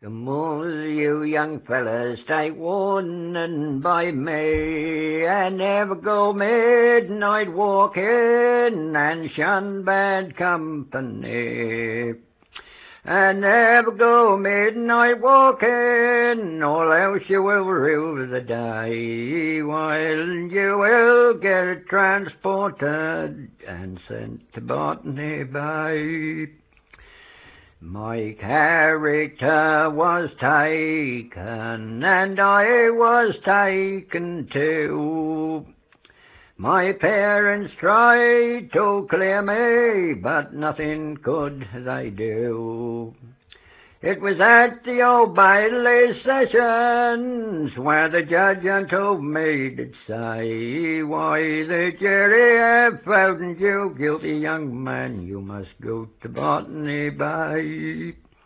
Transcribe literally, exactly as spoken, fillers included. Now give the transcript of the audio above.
Come all you young fellas, take warning by me, and never go midnight walking, and shun bad company. And never go midnight walking, or else you will rue the day, while you will get transported and sent to Botany Bay. My character was taken, and I was taken too. My parents tried to clear me, but nothing could they do. It was at the Old Bailey sessions where the judge unto me did say, why, the jury have found you guilty, young man, you must go to Botany Bay.